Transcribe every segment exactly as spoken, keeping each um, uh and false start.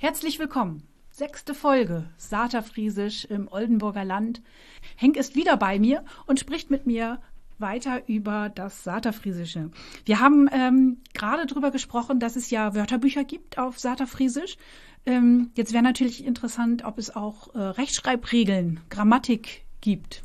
Herzlich willkommen. Sechste Folge Saterfriesisch im Oldenburger Land. Henk ist wieder bei mir und spricht mit mir weiter über das Saterfriesische. Wir haben ähm, gerade darüber gesprochen, dass es ja Wörterbücher gibt auf Saterfriesisch. Ähm, jetzt wäre natürlich interessant, ob es auch äh, Rechtschreibregeln, Grammatik gibt.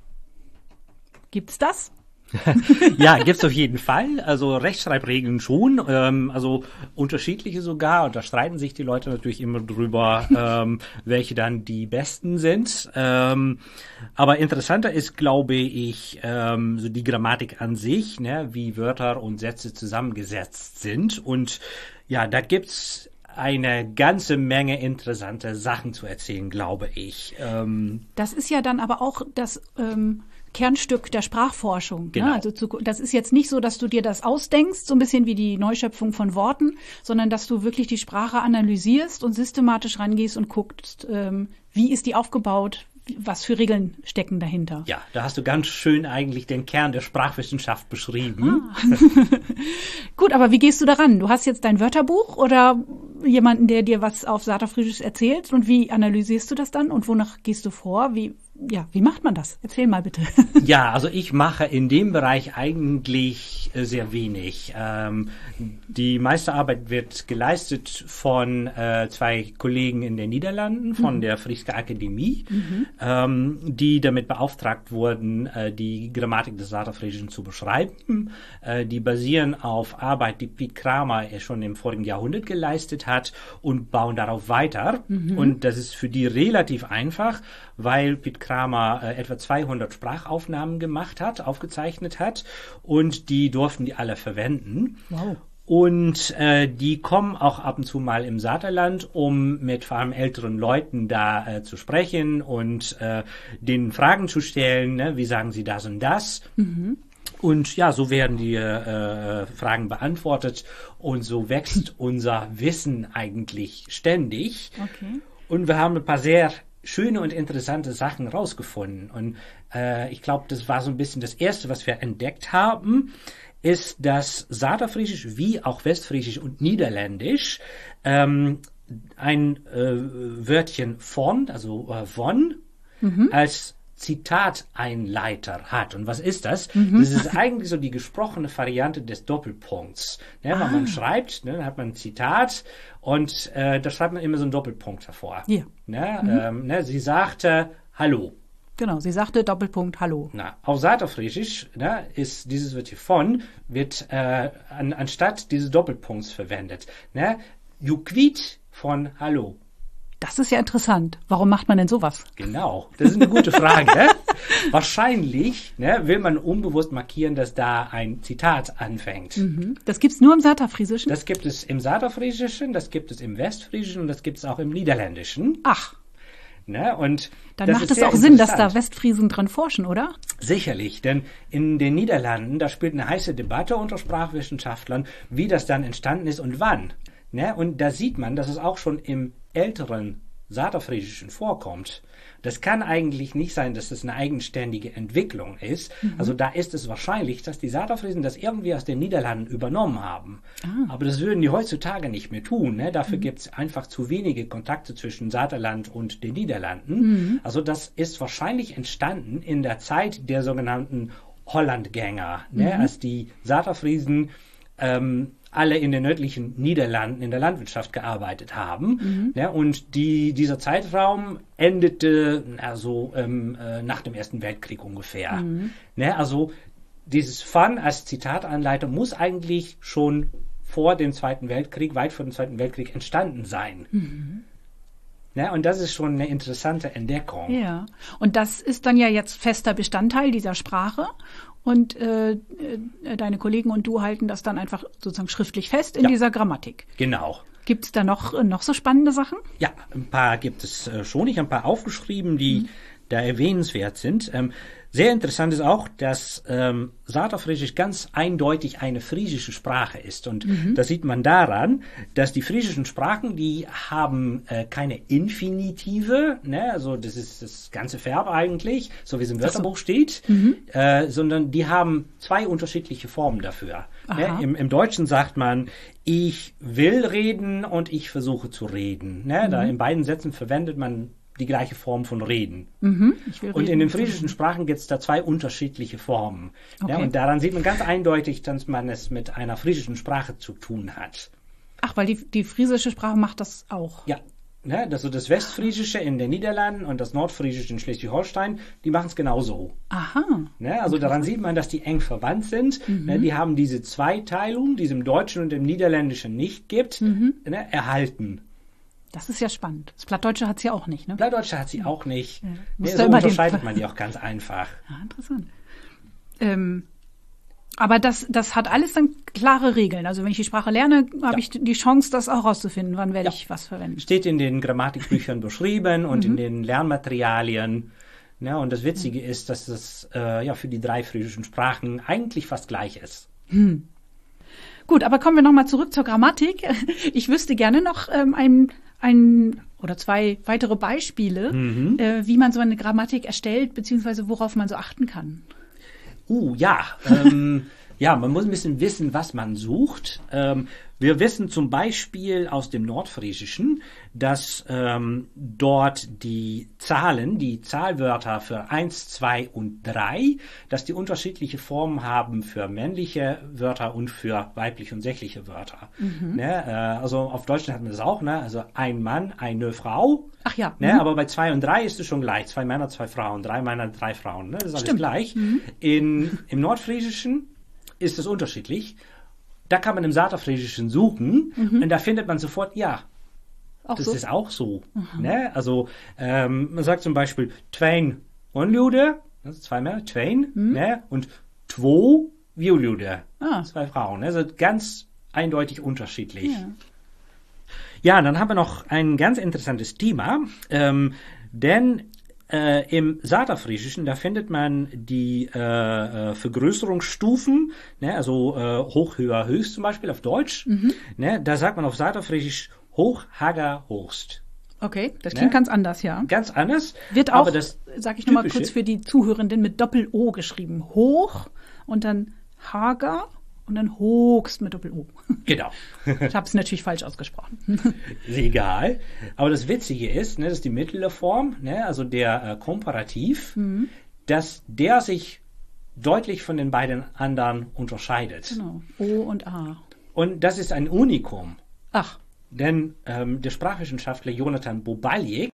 Gibt's das? Ja, gibt's auf jeden Fall. Also Rechtschreibregeln schon, ähm, also unterschiedliche sogar. Und da streiten sich die Leute natürlich immer drüber, ähm, welche dann die besten sind. Ähm, aber interessanter ist, glaube ich, ähm, so die Grammatik an sich, ne, wie Wörter und Sätze zusammengesetzt sind. Und ja, da gibt's eine ganze Menge interessante Sachen zu erzählen, glaube ich. Ähm, das ist ja dann aber auch das ähm Kernstück der Sprachforschung. Genau. Ne? Also zu, das ist jetzt nicht so, dass du dir das ausdenkst, so ein bisschen wie die Neuschöpfung von Worten, sondern dass du wirklich die Sprache analysierst und systematisch rangehst und guckst, ähm, wie ist die aufgebaut, was für Regeln stecken dahinter. Ja, da hast du ganz schön eigentlich den Kern der Sprachwissenschaft beschrieben. Ah. Gut, aber wie gehst du daran? Du hast jetzt dein Wörterbuch oder jemanden, der dir was auf Saterfriesisch erzählt, und wie analysierst du das dann und wonach gehst du vor? Wie Ja, wie macht man das? Erzähl mal bitte. Ja, also ich mache in dem Bereich eigentlich äh, sehr wenig. Ähm, die meiste Arbeit wird geleistet von äh, zwei Kollegen in den Niederlanden, von mhm. der Frieske Akademie, mhm. ähm, die damit beauftragt wurden, äh, die Grammatik des Saterfriesischen zu beschreiben. Äh, die basieren auf Arbeit, die Piet Kramer schon im vorigen Jahrhundert geleistet hat, und bauen darauf weiter. Mhm. Und das ist für die relativ einfach, weil Piet Kramer äh, etwa zweihundert Sprachaufnahmen gemacht hat, aufgezeichnet hat, und die durften die alle verwenden. Wow. Und äh, die kommen auch ab und zu mal im Saterland, um mit vor allem älteren Leuten da äh, zu sprechen und äh, denen Fragen zu stellen, ne? Wie sagen sie das und das? Mhm. Und ja, so werden die äh, Fragen beantwortet, und so wächst unser Wissen eigentlich ständig. Okay. Und wir haben ein paar sehr schöne und interessante Sachen rausgefunden. Und äh, ich glaube, das war so ein bisschen das Erste, was wir entdeckt haben, ist, dass Saterfriesisch wie auch Westfriesisch und Niederländisch ähm, ein äh, Wörtchen von, also äh, von, mhm. als Zitateinleiter hat. Und was ist das? Mhm. Das ist eigentlich so die gesprochene Variante des Doppelpunkts. Ne, ah. Wenn man schreibt, ne, dann hat man ein Zitat, und äh, da schreibt man immer so einen Doppelpunkt hervor. Ja. Ne, mhm. ähm, ne, sie sagte Hallo. Genau, sie sagte Doppelpunkt Hallo. Na, auf Saterfriesisch, ne, ist dieses Wörtchen von, wird äh, an, anstatt dieses Doppelpunkts verwendet. Ne? You quit von Hallo. Das ist ja interessant. Warum macht man denn sowas? Genau, das ist eine gute Frage. Wahrscheinlich ne, will man unbewusst markieren, dass da ein Zitat anfängt. Mhm. Das gibt's nur im Saterfriesischen? Das gibt es im Saterfriesischen, das gibt es im Westfriesischen, und das gibt es auch im Niederländischen. Ach. Ne, und Dann das macht es auch Sinn, dass da Westfriesen dran forschen, oder? Sicherlich, denn in den Niederlanden, da spielt eine heiße Debatte unter Sprachwissenschaftlern, wie das dann entstanden ist und wann. Ne? Und da sieht man, dass es auch schon im älteren Saterfriesischen vorkommt. Das kann eigentlich nicht sein, dass das eine eigenständige Entwicklung ist. Mhm. Also da ist es wahrscheinlich, dass die Saterfriesen das irgendwie aus den Niederlanden übernommen haben. Ah. Aber das würden die heutzutage nicht mehr tun. Ne? Dafür mhm. gibt es einfach zu wenige Kontakte zwischen Saterland und den Niederlanden. Mhm. Also das ist wahrscheinlich entstanden in der Zeit der sogenannten Hollandgänger, ne? Mhm. Als die Saterfriesen ähm, alle in den nördlichen Niederlanden in der Landwirtschaft gearbeitet haben. Mhm. Ja, und die, dieser Zeitraum endete also ähm, äh, nach dem Ersten Weltkrieg ungefähr. Mhm. Ne, also dieses Van als Zitatanleitung muss eigentlich schon vor dem Zweiten Weltkrieg, weit vor dem Zweiten Weltkrieg entstanden sein. Mhm. Ja, und das ist schon eine interessante Entdeckung. Ja, und das ist dann ja jetzt fester Bestandteil dieser Sprache. Und äh, deine Kollegen und du halten das dann einfach sozusagen schriftlich fest in ja. dieser Grammatik. Genau. Gibt es da noch, noch so spannende Sachen? Ja, ein paar gibt es äh, schon. Ich habe ein paar aufgeschrieben, die mhm. da erwähnenswert sind. Ähm, Sehr interessant ist auch, dass ähm, Saterfriesisch ganz eindeutig eine friesische Sprache ist. Und mhm. das sieht man daran, dass die friesischen Sprachen, die haben äh, keine Infinitive, ne? Also das ist das ganze Verb eigentlich, so wie es im Wörterbuch so. steht, mhm. äh, sondern die haben zwei unterschiedliche Formen dafür. Ne? Im, Im Deutschen sagt man, ich will reden und ich versuche zu reden. Ne? Mhm. Da in beiden Sätzen verwendet man die gleiche Form von Reden. Mhm, ich will und reden. In den friesischen Sprachen gibt es da zwei unterschiedliche Formen. Okay. Ja, und daran sieht man ganz eindeutig, dass man es mit einer friesischen Sprache zu tun hat. Ach, weil die, die friesische Sprache macht das auch? Ja. Ne, also das Westfriesische in den Niederlanden und das Nordfriesische in Schleswig-Holstein, die machen es genauso. Aha. Ne, also daran sieht man, dass die eng verwandt sind. Mhm. Ne, die haben diese Zweiteilung, die es im Deutschen und im Niederländischen nicht gibt, mhm. ne, erhalten. Das ist ja spannend. Das Plattdeutsche hat sie ja auch nicht, ne? Plattdeutsche hat sie auch nicht. Ja. Nee, so unterscheidet man die auch ganz einfach. Ja, interessant. Ähm, aber das, das hat alles dann klare Regeln. Also wenn ich die Sprache lerne, habe ja. ich die Chance, das auch rauszufinden. Wann werde ja. ich was verwenden? Steht in den Grammatikbüchern beschrieben und mhm. in den Lernmaterialien. Ja, und das Witzige mhm. ist, dass es äh, ja für die drei friesischen Sprachen eigentlich fast gleich ist. Hm. Gut, aber kommen wir nochmal zurück zur Grammatik. Ich wüsste gerne noch ähm, ein ein oder zwei weitere Beispiele, mhm. äh, wie man so eine Grammatik erstellt, beziehungsweise worauf man so achten kann. Uh, ja. ähm, ja, man muss ein bisschen wissen, was man sucht. Ähm, wir wissen zum Beispiel aus dem Nordfriesischen, dass ähm, dort die Zahlen, die Zahlwörter für eins, zwei und drei, dass die unterschiedliche Formen haben für männliche Wörter und für weibliche und sächliche Wörter. Mhm. Ne, äh, also auf Deutsch hat man das auch, ne? Also ein Mann, eine Frau. Ach ja. Ne, mhm. Aber bei zwei und drei ist es schon gleich. Zwei Männer, zwei Frauen, drei Männer, drei Frauen. Ne? Das ist alles Stimmt. gleich. Mhm. In, im Nordfriesischen ist es unterschiedlich. Da kann man im Saterfriesischen suchen mhm. und da findet man sofort, ja, auch das so? ist auch so. Mhm. Ne? Also ähm, man sagt zum Beispiel Twein Onlude, also zwei Männer, Twein, mhm. ne? und Two Violude, ah. zwei Frauen. Also ganz eindeutig unterschiedlich. Ja. Ja, dann haben wir noch ein ganz interessantes Thema, ähm, denn Äh, im Saterfriesischen, da findet man die äh, äh, Vergrößerungsstufen, ne, also äh, hoch, höher, höchst zum Beispiel auf Deutsch. Mhm. Ne, da sagt man auf Saterfriesisch hoch, hager, hochst. Okay, das klingt ne? ganz anders, ja. Ganz anders. Wird auch, sag ich nochmal kurz für die Zuhörenden, mit Doppel-O geschrieben. Hoch und dann hager. Und dann Hochst mit Doppel-O. Genau. Ich habe es natürlich falsch ausgesprochen. Ist egal. Aber das Witzige ist, ne, das ist die mittlere Form, ne, also der äh, Komparativ, mhm. dass der sich deutlich von den beiden anderen unterscheidet. Genau. O und A. Und das ist ein Unikum. Ach. Denn ähm, der Sprachwissenschaftler Jonathan Bobaljek,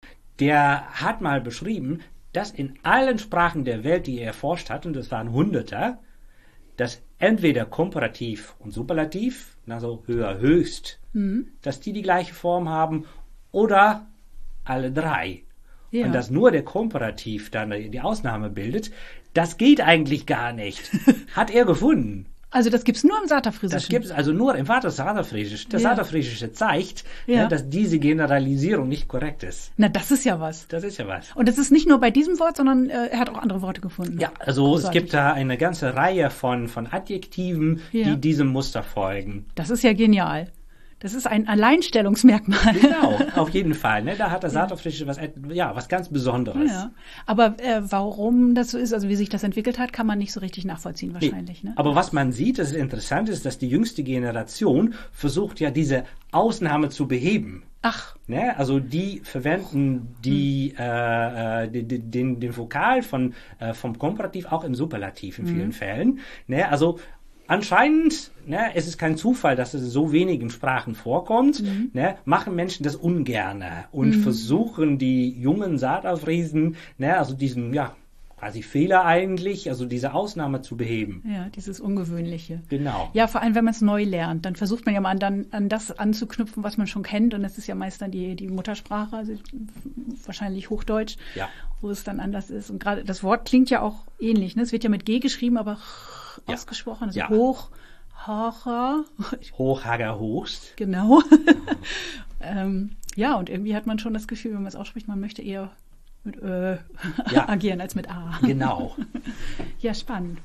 der hat mal beschrieben, dass in allen Sprachen der Welt, die er erforscht hat, und das waren Hunderte, dass entweder Komparativ und Superlativ, also höher, höchst, mhm. dass die die gleiche Form haben oder alle drei. Ja. Und dass nur der Komparativ dann die Ausnahme bildet, das geht eigentlich gar nicht. Hat er gefunden. Also das gibt's nur im Saterfriesischen? Das gibt's also nur im Saterfriesischen. Das ja. Saterfriesische zeigt, ja. ja, dass diese Generalisierung nicht korrekt ist. Na, das ist ja was. Das ist ja was. Und das ist nicht nur bei diesem Wort, sondern äh, er hat auch andere Worte gefunden. Ja, also Großartig. Es gibt da eine ganze Reihe von, von Adjektiven, ja. die diesem Muster folgen. Das ist ja genial. Das ist ein Alleinstellungsmerkmal. Genau, auf jeden Fall. Ne? Da hat der Saterfriesische was, ja, was ganz Besonderes. Ja. Aber äh, warum das so ist, also wie sich das entwickelt hat, kann man nicht so richtig nachvollziehen wahrscheinlich. Nee. Ne? Aber was man sieht, das ist interessant, ist, dass die jüngste Generation versucht ja diese Ausnahme zu beheben. Ach. Ne? Also die verwenden die, hm. äh, die, die, den, den Vokal von, äh, vom Komparativ auch im Superlativ in vielen hm. Fällen. Ne? Also anscheinend, ne, es ist kein Zufall, dass es in so wenigen Sprachen vorkommt, mhm. ne, machen Menschen das ungerne und mhm. versuchen die jungen Saterfriesen, ne, also diesen, ja, quasi Fehler eigentlich, also diese Ausnahme zu beheben. Ja, dieses Ungewöhnliche. Genau. Ja, vor allem, wenn man es neu lernt, dann versucht man ja mal an, an das anzuknüpfen, was man schon kennt, und das ist ja meist dann die, die Muttersprache, also wahrscheinlich Hochdeutsch, ja. wo es dann anders ist. Und gerade das Wort klingt ja auch ähnlich, ne? Es wird ja mit G geschrieben, aber ja. ausgesprochen, also ja. hoch, hager. Hochhager, hochst. Genau. ähm, ja, und irgendwie hat man schon das Gefühl, wenn man es ausspricht, man möchte eher mit Ö Ja. agieren als mit A. Genau. Ja, spannend.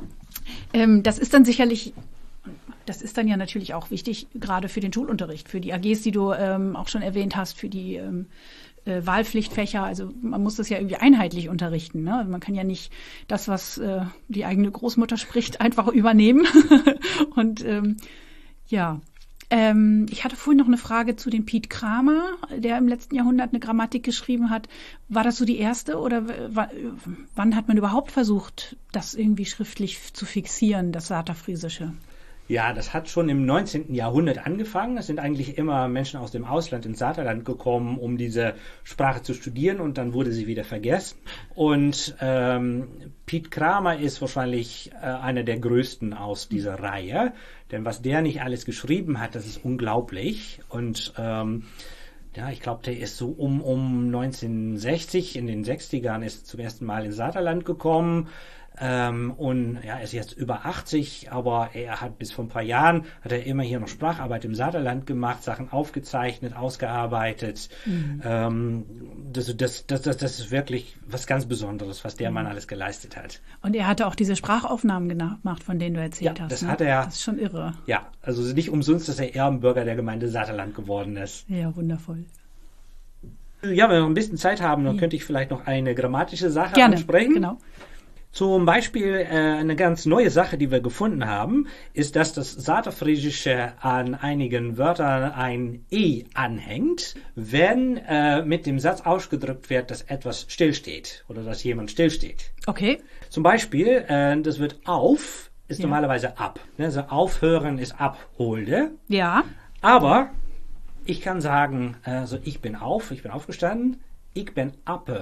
Ähm, das ist dann sicherlich, das ist dann ja natürlich auch wichtig, gerade für den Schulunterricht, für die A Gs, die du ähm, auch schon erwähnt hast, für die ähm, äh, Wahlpflichtfächer. Also man muss das ja irgendwie einheitlich unterrichten. Ne? Also man kann ja nicht das, was äh, die eigene Großmutter spricht, einfach übernehmen. Und ähm, ja, ähm, ich hatte vorhin noch eine Frage zu dem Piet Kramer, der im letzten Jahrhundert eine Grammatik geschrieben hat. War das so die erste oder w- wann hat man überhaupt versucht, das irgendwie schriftlich zu fixieren, das Saterfriesische? Ja, das hat schon im neunzehnten Jahrhundert angefangen. Es sind eigentlich immer Menschen aus dem Ausland ins Saterland gekommen, um diese Sprache zu studieren, und dann wurde sie wieder vergessen. Und ähm, Piet Kramer ist wahrscheinlich äh, einer der größten aus dieser Reihe, denn was der nicht alles geschrieben hat, das ist unglaublich. Und ähm, ja, ich glaube, der ist so um, um neunzehnhundertsechzig, in den sechzigern ist zum ersten Mal ins Saterland gekommen. Ähm, und ja, er ist jetzt über achtzig, aber er hat bis vor ein paar Jahren, hat er immer hier noch Spracharbeit im Saterland gemacht, Sachen aufgezeichnet, ausgearbeitet. Mhm. Ähm, das, das, das, das, das ist wirklich was ganz Besonderes, was der mhm. Mann alles geleistet hat. Und er hatte auch diese Sprachaufnahmen gemacht, von denen du erzählt ja, hast. Das ne? hat er. Das ist schon irre. Ja, also nicht umsonst, dass er Ehrenbürger der Gemeinde Saterland geworden ist. Ja, wundervoll. Ja, wenn wir noch ein bisschen Zeit haben, dann ja. könnte ich vielleicht noch eine grammatische Sache Gerne, ansprechen. Genau. Zum Beispiel äh, eine ganz neue Sache, die wir gefunden haben, ist, dass das Saterfriesische an einigen Wörtern ein E anhängt, wenn äh, mit dem Satz ausgedrückt wird, dass etwas stillsteht oder dass jemand stillsteht. Okay. Zum Beispiel, äh, das wird auf, ist Ja. normalerweise ab. Also aufhören ist abholde. Ja. Aber ich kann sagen, also ich bin auf, ich bin aufgestanden, ich bin appe.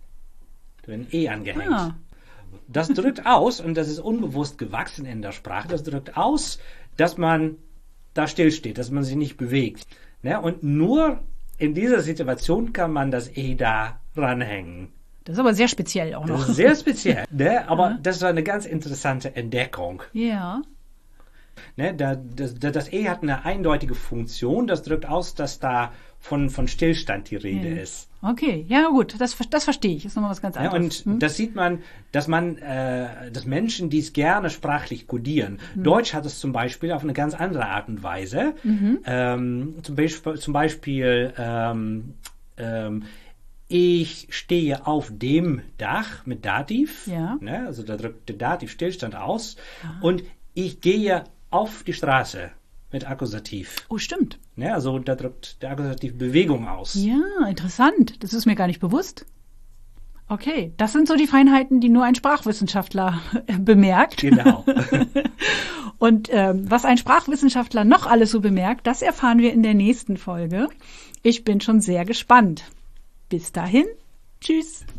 Da wird ein E angehängt. Ah. Das drückt aus, und das ist unbewusst gewachsen in der Sprache, das drückt aus, dass man da stillsteht, dass man sich nicht bewegt. Ne? Und nur in dieser Situation kann man das E da ranhängen. Das ist aber sehr speziell auch noch. Das ist sehr speziell, ne? Aber Ja. das war eine ganz interessante Entdeckung. Ja. Ne? Da, das, das E hat eine eindeutige Funktion, das drückt aus, dass da von, von Stillstand die Rede Ja. ist. Okay, ja gut, das, das verstehe ich. Das ist nochmal was ganz Ja, anderes. und Hm? das sieht man, dass man, äh, dass Menschen, die es gerne sprachlich kodieren. Deutsch hat es zum Beispiel auf eine ganz andere Art und Weise. Mhm. Ähm, zum Beispiel, zum Beispiel ähm, ähm, ich stehe auf dem Dach mit Dativ. Ja. Ne? Also da drückt der Dativ Stillstand aus. Und ich gehe auf die Straße mit Akkusativ. Oh, stimmt. Ne? Also da drückt der Akkusativ Bewegung aus. Ja, interessant. Das ist mir gar nicht bewusst. Okay, das sind so die Feinheiten, die nur ein Sprachwissenschaftler äh, bemerkt. Genau. Und ähm, was ein Sprachwissenschaftler noch alles so bemerkt, das erfahren wir in der nächsten Folge. Ich bin schon sehr gespannt. Bis dahin, tschüss.